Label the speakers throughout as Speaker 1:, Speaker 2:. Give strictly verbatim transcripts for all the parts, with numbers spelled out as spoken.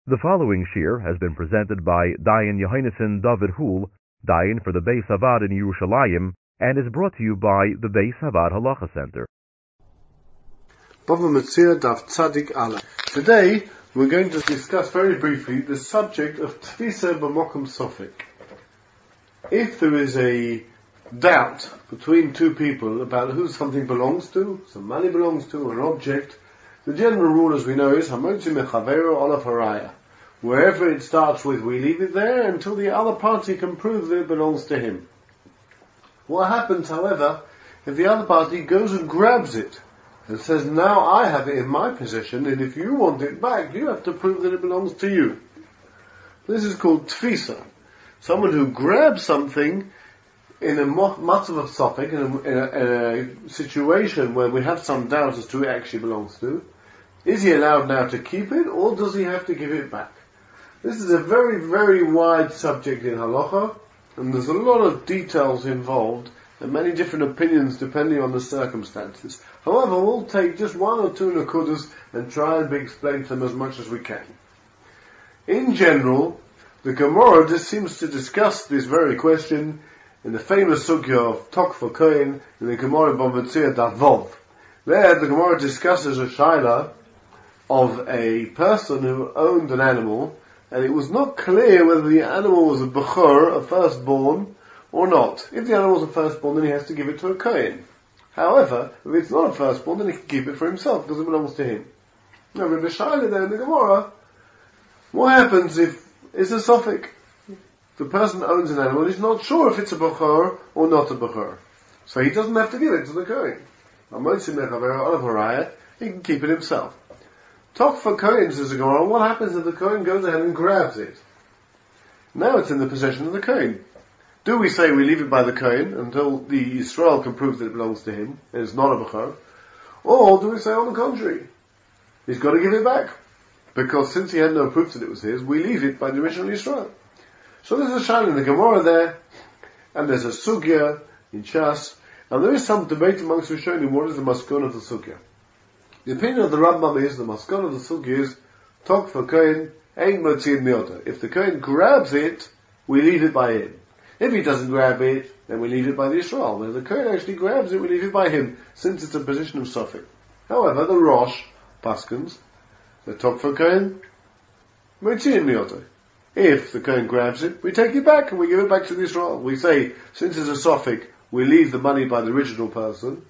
Speaker 1: The following shir has been presented by Dayan Yohaneson David Hul, Dayan for the Beis Havad in Yerushalayim, and is brought to you by the Beis Havad Halacha Center.
Speaker 2: Bava Metzia Daf Tzadik Aleph. Today we're going to discuss very briefly the subject of Tfisa B'Mokum Sofik. If there is a doubt between two people about who something belongs to, some money belongs to, an object, the general rule, as we know, is Hamotzi Mechavero Olav Haraya. Wherever it starts with, we leave it there until the other party can prove that it belongs to him. What happens, however, if the other party goes and grabs it and says, now I have it in my possession, and if you want it back, you have to prove that it belongs to you. This is called Tfisa. Someone who grabs something in a matzav of sofik, in a, in, a, in a situation where we have some doubt as to who it actually belongs to. Is he allowed now to keep it, or does he have to give it back? This is a very, very wide subject in halacha, and there's a lot of details involved, and many different opinions depending on the circumstances. However, we'll take just one or two nakudas and try and explain them as much as we can. In general, the Gemara just seems to discuss this very question in the famous sugya of Tok for Kohen in the Gemara Bava Metzia Daf Vov. There, the Gemara discusses a shaila of a person who owned an animal, and it was not clear whether the animal was a bechor, a firstborn, or not. If the animal was a firstborn, then he has to give it to a Kohen. However, if it's not a firstborn, then he can keep it for himself, because it belongs to him. Now, with the shaila there in the Gemara, what happens if it's a sofik? The person owns an animal, he's not sure if it's a bechor or not a bechor. So he doesn't have to give it to the Kohen. He can keep it himself. Talk for Kohen, says the Gemara, what happens if the Kohen goes ahead and grabs it? Now it's in the possession of the Kohen. Do we say we leave it by the Kohen until the Yisrael can prove that it belongs to him, and it's not a bechor? Or do we say on the contrary, he's got to give it back? Because since he had no proof that it was his, we leave it by the original Yisrael. So there's a shayla in the Gemara there, and there's a sugya in Shas, and there is some debate amongst Rishonim what is the maskon of the sugya. The opinion of the Rambam is the maskon of the sugya is Tok for Kohen ein motziin miota. If the Kohen grabs it, we leave it by him. If he doesn't grab it, then we leave it by the Yisrael. When the Kohen actually grabs it, we leave it by him, since it's a position of sofik. However, the Rosh paskins the Tok for Kohen motziin miota. If the Kohen grabs it, we take it back and we give it back to the Yisrael. We say, since it's a sofik, we leave the money by the original person,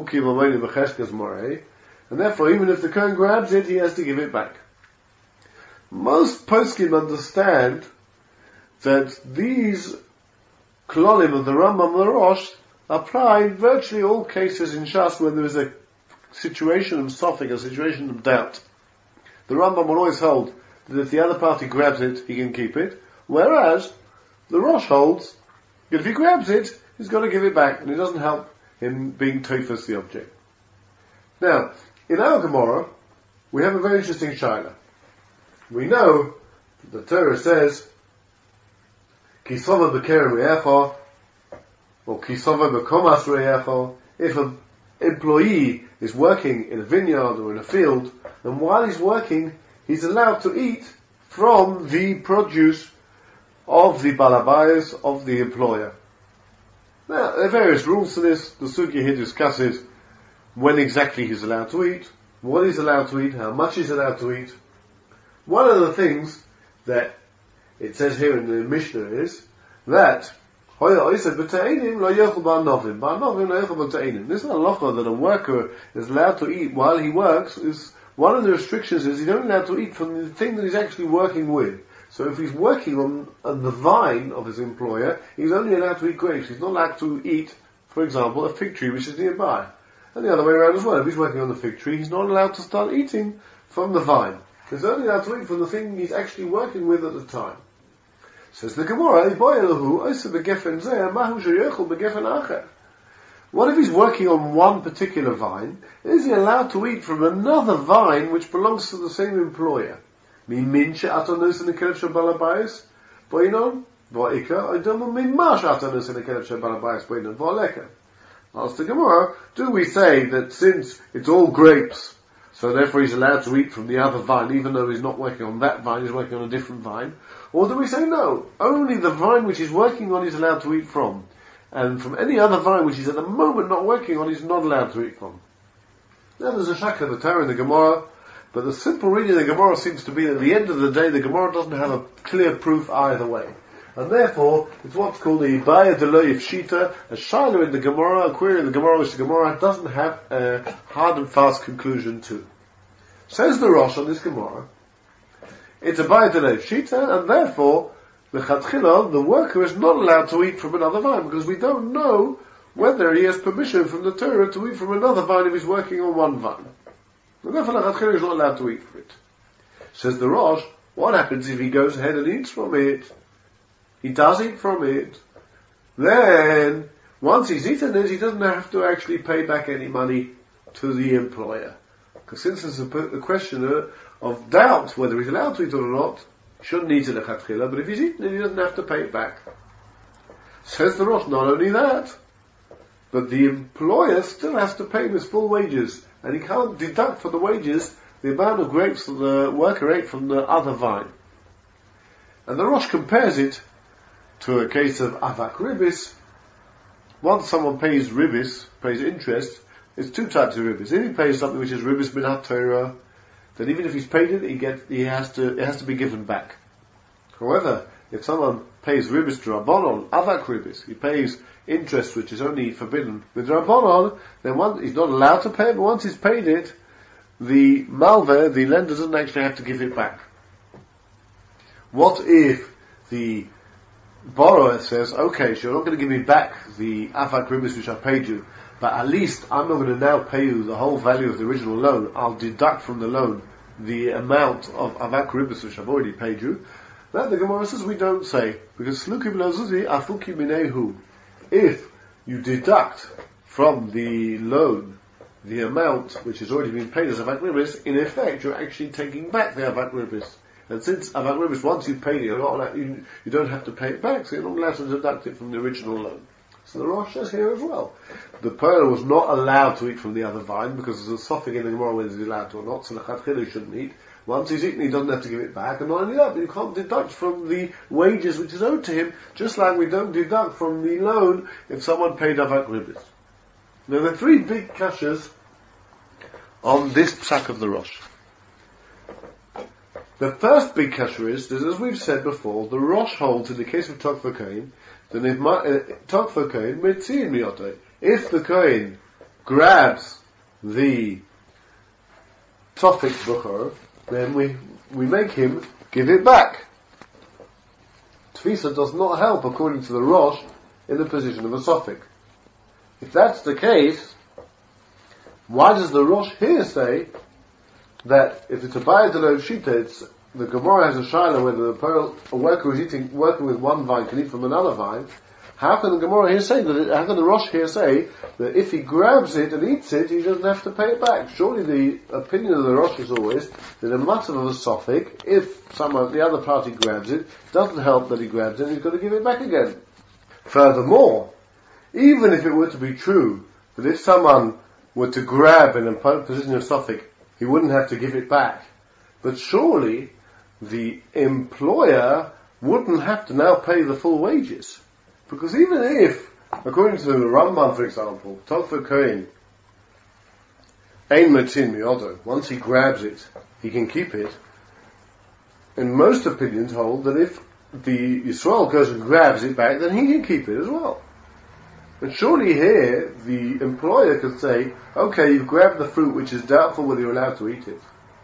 Speaker 2: and therefore even if the Kohen grabs it, he has to give it back. Most poskim understand that these klolim of the Rambam and the Rosh apply in virtually all cases in Shas when there is a situation of sofik, a situation of doubt. The Rambam will always hold that if the other party grabs it, he can keep it, whereas the Rosh holds that if he grabs it, he's got to give it back, and it doesn't help him being teifus the object. Now, in our Gemara, we have a very interesting shaila. We know the Torah says, Kisova b'kerem re'echa, or Kisova b'komas re'echa. If an employee is working in a vineyard or in a field, and while he's working, he's allowed to eat from the produce of the balabayas, of the employer. Now, there are various rules to this. The sugya here discusses when exactly he's allowed to eat, what he's allowed to eat, how much he's allowed to eat. One of the things that it says here in the Mishnah is that this is a halacha that a worker is allowed to eat while he works. Is one of the restrictions is he's only allowed to eat from the thing that he's actually working with. So if he's working on, on the vine of his employer, he's only allowed to eat grapes. He's not allowed to eat, for example, a fig tree which is nearby. And the other way around as well. If he's working on the fig tree, he's not allowed to start eating from the vine. He's only allowed to eat from the thing he's actually working with at the time. Says the Gemara, what if he's working on one particular vine? Is he allowed to eat from another vine which belongs to the same employer? Ask the Gemara, do we say that since it's all grapes, so therefore he's allowed to eat from the other vine, even though he's not working on that vine, he's working on a different vine? Or do we say no, only the vine which he's working on he's allowed to eat from, and from any other vine which he's at the moment not working on he's not allowed to eat from? Now there's a shakla b'Torah in the Gemara, but the simple reading of the Gemara seems to be that at the end of the day the Gemara doesn't have a clear proof either way. And therefore, it's what's called the Ibaya Deloy Shita, a Shiloh in the Gemara, a query in the Gemara which the Gemara doesn't have a hard and fast conclusion to. Says the Rosh on this Gemara, it's a Ibaya Deloy Shita, and therefore, the Chatchila, the worker, is not allowed to eat from another vine, because we don't know whether he has permission from the Torah to eat from another vine if he's working on one vine. And therefore, the Chatchila is not allowed to eat from it. Says the Rosh, what happens if he goes ahead and eats from it? He does eat from it. Then, once he's eaten it, he doesn't have to actually pay back any money to the employer. Because since there's a, a question of doubt whether he's allowed to eat it or not, he shouldn't eat it at Chatchila, but if he's eaten it, he doesn't have to pay it back. Says the Rosh, not only that, but the employer still has to pay him his full wages, and he can't deduct from the wages the amount of grapes that the worker ate from the other vine. And the Rosh compares it to a case of avak ribis. Once someone pays ribis, pays interest, there's two types of ribis. If he pays something which is ribis min ha-Torah, then even if he's paid it, he gets, he has to, it has to be given back. However, if someone pays ribis to Rabbanon, avak ribis, he pays interest which is only forbidden with Rabbanon, then one, he's not allowed to pay it, but once he's paid it, the malveh, the lender, doesn't actually have to give it back. What if the borrower says, okay, so you're not going to give me back the avak ribis which I paid you, but at least I'm not going to now pay you the whole value of the original loan. I'll deduct from the loan the amount of avak ribis which I've already paid you. That the Gemara says we don't say, because sluki b'lazuzi afuki minehu. If you deduct from the loan the amount which has already been paid as avak ribis, in effect you're actually taking back the avak ribis. And since avak ribis, once you've paid it, you're not allowed, you, you don't have to pay it back, so you're not allowed to deduct it from the original loan. So the Rosh says here as well, the Perla was not allowed to eat from the other vine, because there's a suffix in the Gemara whether he's allowed to or not, so the Chatchila shouldn't eat. Once he's eaten, he doesn't have to give it back, and not only that, but you can't deduct from the wages which is owed to him, just like we don't deduct from the loan if someone paid avak ribis. Now there are three big kashas on this psak of the Rosh. The first big kasha is that, as we've said before, the Rosh holds in the case of Tokva Kohen, that if uh, Tokva Kohen metziin miyoto, if the Kohen grabs the Tofik Bukhar, then we we make him give it back. Tfisa does not help, according to the Rosh, in the position of a Sofik. If that's the case, why does the Rosh here say that if it's a Baya Deloy Shita, it's, the Gemara has a Shiloh whether the pearl, a worker who's eating, working with one vine can eat from another vine? How can the Gemara here say that, it, how can the Rosh here say that if he grabs it and eats it, he doesn't have to pay it back? Surely the opinion of the Rosh is always that a matter of a Sofik, if someone, the other party grabs it, doesn't help that he grabs it, he's got to give it back again. Furthermore, even if it were to be true that if someone were to grab in a position of Sofik, he wouldn't have to give it back. But surely the employer wouldn't have to now pay the full wages. Because even if, according to the Rambam, for example, Tokva Kohen, ein metzin miyodo, once he grabs it, he can keep it, and most opinions hold that if the Yisrael goes and grabs it back, then he can keep it as well. And surely here, the employer could say, okay, you've grabbed the fruit which is doubtful whether you're allowed to eat it.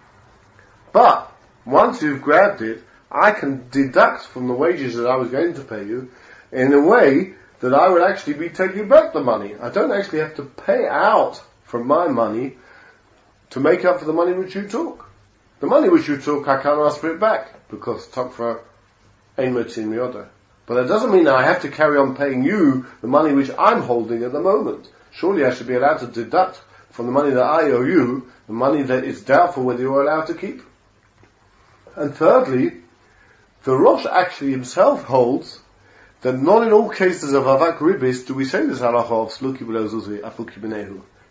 Speaker 2: But, once you've grabbed it, I can deduct from the wages that I was going to pay you, in a way that I would actually be taking back the money. I don't actually have to pay out from my money to make up for the money which you took. The money which you took, I can't ask for it back, because Tokva ein metzin miyodo. But that doesn't mean that I have to carry on paying you the money which I'm holding at the moment. Surely I should be allowed to deduct from the money that I owe you, the money that is doubtful whether you're allowed to keep. And thirdly, the Rosh actually himself holds that not in all cases of avak ribis do we say this halacha of sluki b'lo zuzi afuki b'nehu.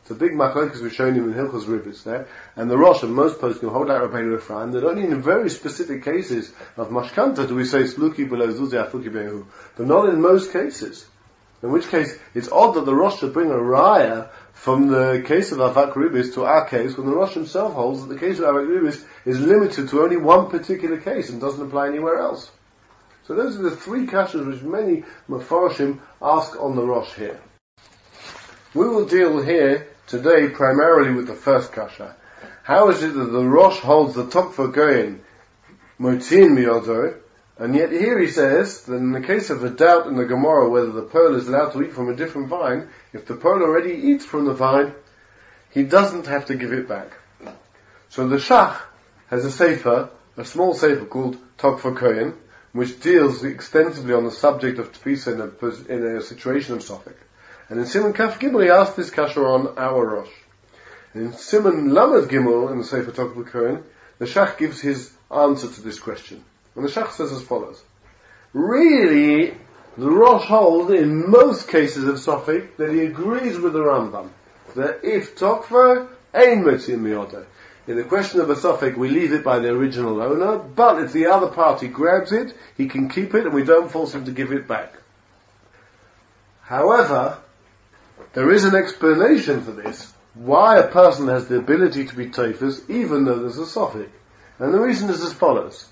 Speaker 2: It's a big machlokes we've shown him in Hilchos Ribis there, and the Rosh and most posts can hold out Rabbeinu Ephraim that only in very specific cases of mashkanta do we say sluki below zuzi afuki behu, but not in most cases. In which case, it's odd that the Rosh should bring a raya from the case of Avak Ribis to our case, when the Rosh himself holds that the case of Avak Ribis is limited to only one particular case and doesn't apply anywhere else. So those are the three kashas which many Mefarshim ask on the Rosh here. We will deal here today primarily with the first kasha. How is it that the Rosh holds the Tokfa Goyin Motzin Miyodo, and yet here he says that in the case of a doubt in the Gemara whether the pearl is allowed to eat from a different vine, if the pearl already eats from the vine, he doesn't have to give it back. So the Shach has a sefer, a small sefer called Tokfa Goyin, which deals extensively on the subject of Tfisa in a, in a situation of Sofek. And in Simon Kaf Gimel he asked this kasha on our Rosh. And in Simon Lamed Gimel, in the Sefer Tokfa Goyin, the Shach gives his answer to this question. And the Shach says as follows. Really, the Rosh holds in most cases of Sofek that he agrees with the Rambam, that if Tokfa, ein Motzin Miyodo. In the question of a Sofek, we leave it by the original owner, but if the other party grabs it, he can keep it and we don't force him to give it back. However, there is an explanation for this, why a person has the ability to be teifus even though there's a Sofek. And the reason is as follows.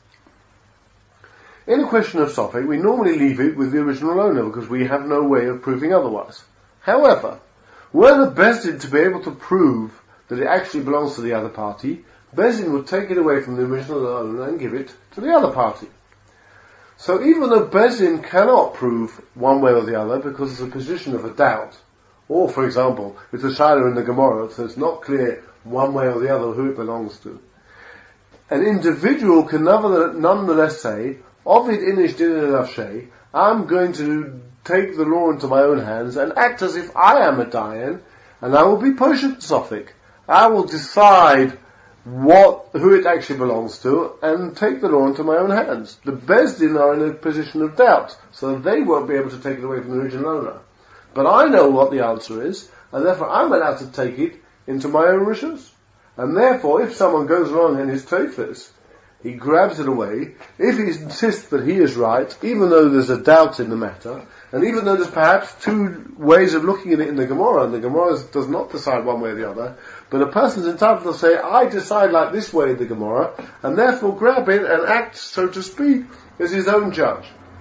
Speaker 2: In a question of Sofek, we normally leave it with the original owner because we have no way of proving otherwise. However, were the Bezdin to be able to prove that it actually belongs to the other party, Bezdin would take it away from the original owner and give it to the other party. So even though Bezdin cannot prove one way or the other because it's a position of a doubt, or for example, it's a shayla in the Gemara, so it's not clear one way or the other who it belongs to, an individual can nonetheless say, Ovid inish din nafshei, I'm going to take the law into my own hands and act as if I am a dayan, and I will be poshet sofik. I will decide what, who it actually belongs to, and take the law into my own hands. The Bezdin are in a position of doubt, so they won't be able to take it away from the original owner. But I know what the answer is, and therefore I'm allowed to take it into my own rishus. And therefore, if someone goes wrong in his teifus, he grabs it away. If he insists that he is right, even though there's a doubt in the matter, and even though there's perhaps two ways of looking at it in the Gemara, and the Gemara does not decide one way or the other, but a person's entitled to say, I decide like this way in the Gemara, and therefore grab it and act, so to speak, as his own judge.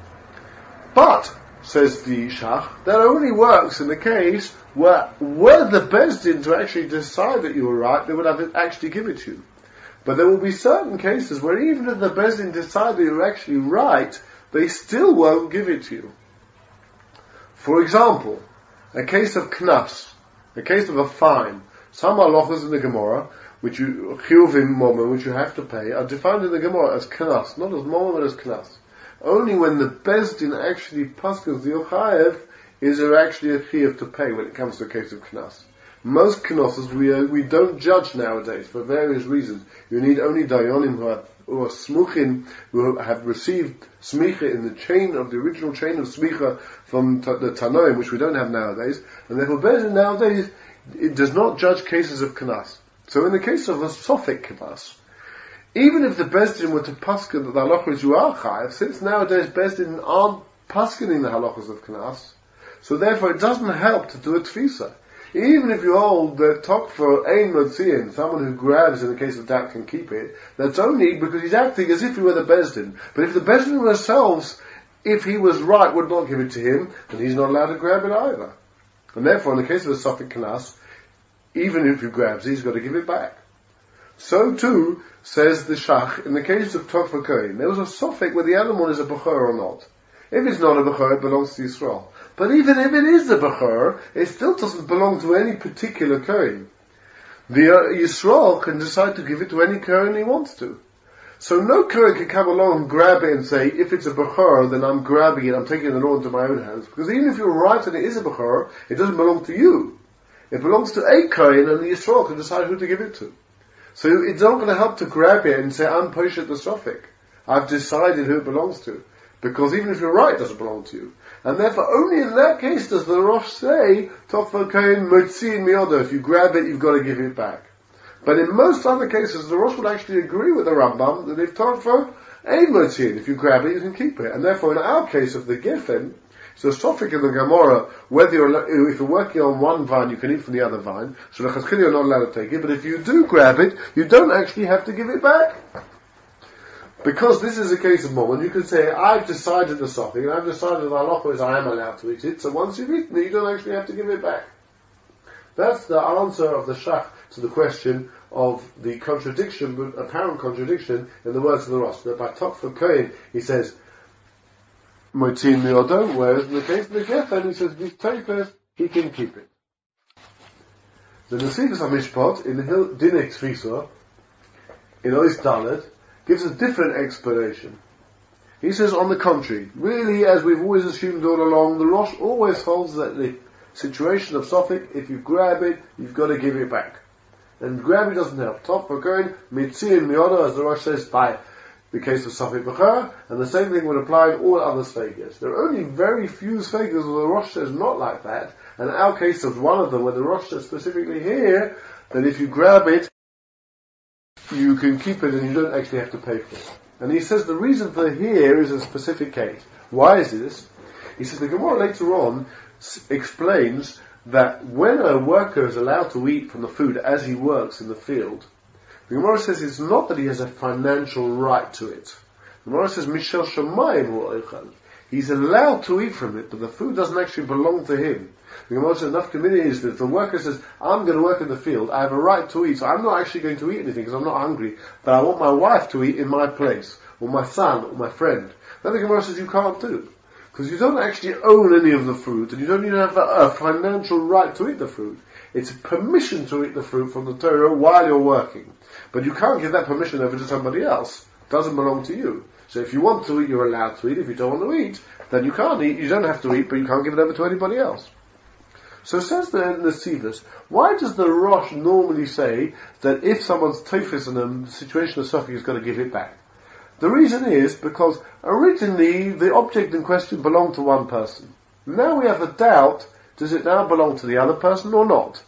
Speaker 2: But, says the Shach, that only works in the case where, were the Bezdin to actually decide that you were right, they would have to actually give it to you. But there will be certain cases where even if the Bezdin decide that you're actually right, they still won't give it to you. For example, a case of knas, a case of a fine. Some halachas in the Gemara, which you, chiyuvim moment, which you have to pay, are defined in the Gemara as knas, not as moment, but as knas. Only when the Bezdin actually paskins the yochayev is there actually a chiyuv to pay when it comes to a case of knas. Most knossos we uh, we don't judge nowadays for various reasons. You need only dayanim who are, who are smuchim, who have received smicha in the chain of the original chain of smicha from t- the Tanoim, which we don't have nowadays. And therefore, Bezdin nowadays it does not judge cases of knas. So in the case of a sofek knas, even if the Bezdin were to paskin that the halachas you are chayav, since nowadays Bezdin aren't paskining the halachas of knas, so therefore it doesn't help to do a tfisa. Even if you hold that Tokfa ein Motzin, someone who grabs in the case of doubt can keep it, that's only because he's acting as if he were the Bezdin. But if the Bezdin themselves, if he was right, would not give it to him, then he's not allowed to grab it either. And therefore, in the case of a Sofek Knas, even if he grabs it, he's got to give it back. So too, says the Shach, in the case of Tokfa Goyin, there was a Sofek where the animal is a Bechor or not. If it's not a Bechor, it belongs to Yisrael. But even if it is a Bechor, it still doesn't belong to any particular Kohen. The uh, Yisrael can decide to give it to any Kohen he wants to. So no Kohen can come along and grab it and say, if it's a Bechor, then I'm grabbing it, I'm taking the law into my own hands. Because even if you're right and it is a Bechor, it doesn't belong to you. It belongs to a Kohen, and the Yisrael can decide who to give it to. So it's not going to help to grab it and say, I'm Poshet the Sofek. I've decided who it belongs to. because even if you're right, it doesn't belong to you. And therefore, only in that case does the Rosh say, Tofel Kohen Motziin Miodo, if you grab it, you've got to give it back. But in most other cases, the Rosh would actually agree with the Rambam that if Tofel Ein Motziin, if you grab it, you can keep it. And therefore, in our case of the Geffen, so Sofik in the Gemara, whether you're, if you're working on one vine, you can eat from the other vine, so the Chazkili you're not allowed to take it, but if you do grab it, you don't actually have to give it back. Because this is a case of moment, you can say, I've decided the Sofik, and I've decided the halacha is I am allowed to eat it, so once you've eaten it, you don't actually have to give it back. That's the answer of the Shach to the question of the contradiction, apparent contradiction, in the words of the Rosh. That by Tofel Kohen, he says, Motzin Miodo, whereas in the case of the Geffen, he says, this Teifes, he can keep it. The Nesivos HaMishpat, in Dinei Tfisa, in Ois Dalet, gives a different explanation. He says, on the contrary, really, as we've always assumed all along, the Rosh always holds that the situation of Sofik, if you grab it, you've got to give it back. And grabbing doesn't help. Top for going, Mitziin Miodo, as the Rosh says, by the case of Sofik B'char, and the same thing would apply in all other Sfegas. There are only very few Sfegas where the Rosh says not like that, and our case is one of them, where the Rosh says specifically here, that if you grab it, you can keep it and you don't actually have to pay for it. And he says the reason for here is a specific case. Why is this? He says the Gemara later on s- explains that when a worker is allowed to eat from the food as he works in the field, the Gemara says it's not that he has a financial right to it. The Gemara says, Mishel Shamayim hu oichel. He's allowed to eat from it, but the food doesn't actually belong to him. The Gemara says, enough community is that if the worker says, I'm going to work in the field, I have a right to eat, so I'm not actually going to eat anything because I'm not hungry, but I want my wife to eat in my place, or my son, or my friend. Then the Gemara says you can't do. Because you don't actually own any of the fruit, and you don't even have a, a financial right to eat the fruit. It's permission to eat the fruit from the Torah while you're working. But you can't give that permission over to somebody else. It doesn't belong to you. So if you want to eat, you're allowed to eat. If you don't want to eat, then you can't eat. You don't have to eat, but you can't give it over to anybody else. So says the Nesivos, why does the Rosh normally say that if someone's tofis in a situation of suffering, he's got to give it back? The reason is because originally the object in question belonged to one person. Now we have a doubt, does it now belong to the other person or not?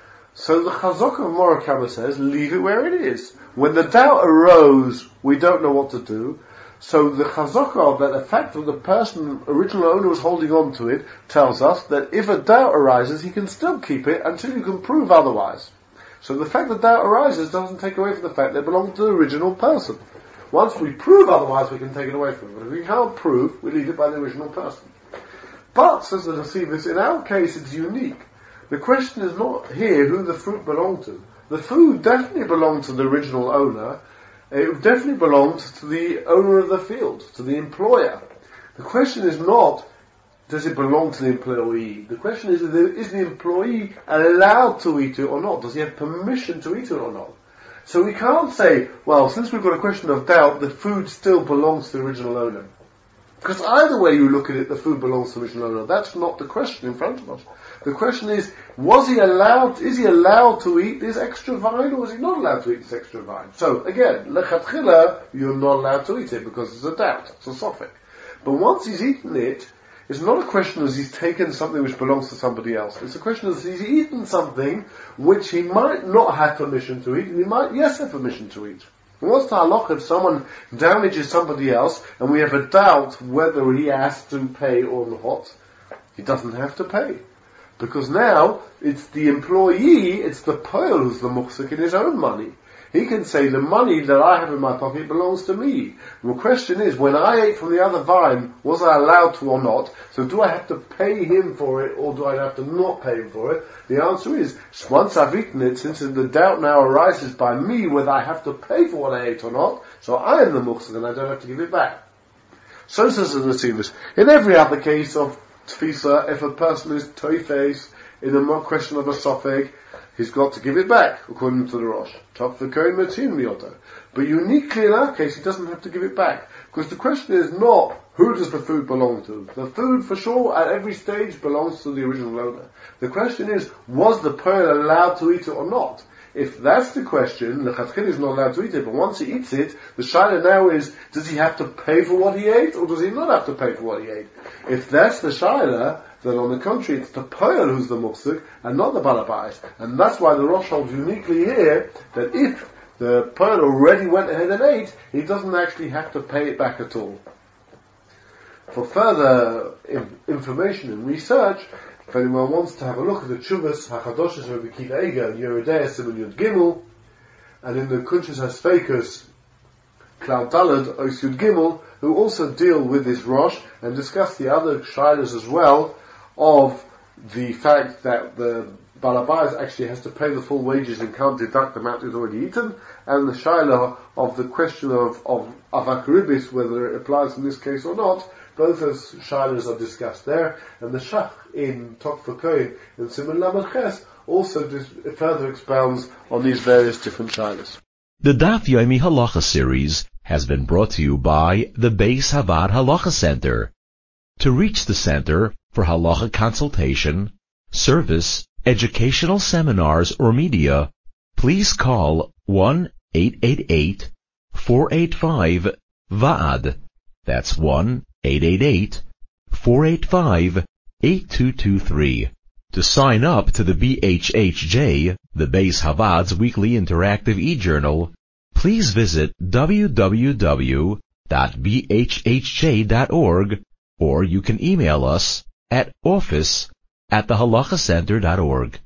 Speaker 2: So the Chazak of Morakama says, leave it where it is. When the doubt arose, we don't know what to do. So the Chazaka, that the fact that the person, original owner, was holding on to it, tells us that if a doubt arises, he can still keep it until you can prove otherwise. So the fact that doubt arises doesn't take away from the fact that it belongs to the original person. Once we prove otherwise, we can take it away from him. But if we can't prove, we leave it by the original person. But, says the Nesivos, in our case it's unique. The question is not here who the fruit belonged to. The food definitely belonged to the original owner. It definitely belongs to the owner of the field, to the employer. The question is not, does it belong to the employee? The question is, is the employee allowed to eat it or not? Does he have permission to eat it or not? So we can't say, well, since we've got a question of doubt, the food still belongs to the original owner. Because either way you look at it, the food belongs to the original owner. That's not the question in front of us. The question is, was he allowed, is he allowed to eat this extra vine, or is he not allowed to eat this extra vine? So, again, lechatchila, you're not allowed to eat it because it's a doubt, it's a sofek. But once he's eaten it, it's not a question of he's taken something which belongs to somebody else. It's a question of he's eaten something which he might not have permission to eat, and he might, yes, have permission to eat. And what's the halacha if someone damages somebody else, and we have a doubt whether he has to pay or not? He doesn't have to pay. Because now, it's the employee, it's the poel who's the muhsik in his own money. He can say, the money that I have in my pocket belongs to me. And the question is, when I ate from the other vine, was I allowed to or not? So do I have to pay him for it, or do I have to not pay him for it? The answer is, once I've eaten it, since the doubt now arises by me whether I have to pay for what I ate or not, so I am the muhsik and I don't have to give it back. So says the Nesivos, in every other case of Tfisa, if a person is toifes in a question of a sofeg, he's got to give it back, according to the Rosh. But uniquely in our case, he doesn't have to give it back. Because the question is not, who does the food belong to? The food, for sure, at every stage belongs to the original owner. The question is, was the pearl allowed to eat it or not? If that's the question, the Lechatchila is not allowed to eat it, but once he eats it, the shaila now is, does he have to pay for what he ate, or does he not have to pay for what he ate? If that's the shaila, then on the contrary, it's the poel who's the muksuk, and not the balabais. And that's why the Rosh holds uniquely here, that if the poel already went ahead and ate, he doesn't actually have to pay it back at all. For further in- information and research, if anyone wants to have a look at the Tshuvas HaChadoshes of Rabbi Akiva Eiger and Yeridei Simon Yud Gimel, and in the Kunshas HaSfeikus Cloud Dalad Ois Yud Gimel, who also deal with this Rosh and discuss the other shilas as well of the fact that the Balabais actually has to pay the full wages and can't deduct the amount he's already eaten, and the shaila of the question of, of Avakaribis, whether it applies in this case or not. Both those shilas are discussed there, and the Shach in Tokfa Kohen in Siman Lamed Ches also dis- further expounds on these various different shilas.
Speaker 3: The Daf Yomi Halacha series has been brought to you by the Beis Havad Halacha Center. To reach the center for halacha consultation, service, educational seminars, or media, please call one eight eight eight, four eight five, V A D. That's one eight eight eight, four eight five, eight two two three. To sign up to the B H H J, the Beis Havad's weekly interactive e-journal, please visit w w w dot b h h j dot org, or you can email us at office at the halacha center dot org.